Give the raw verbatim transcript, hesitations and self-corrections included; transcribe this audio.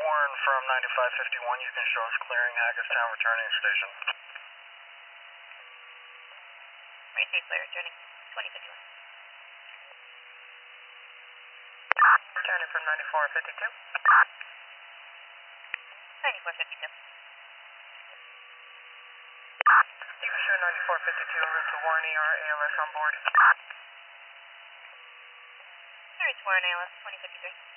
Warren from ninety-five fifty-one, you can show us clearing Hagerstown returning station. Right, safe clear, returning twenty fifty-one. Returning from ninety-four fifty-two. ninety-four fifty-two. You can show ninety-four fifty-two en route to Warren E R, A L S on board. Alright, Warren A L S twenty fifty-three.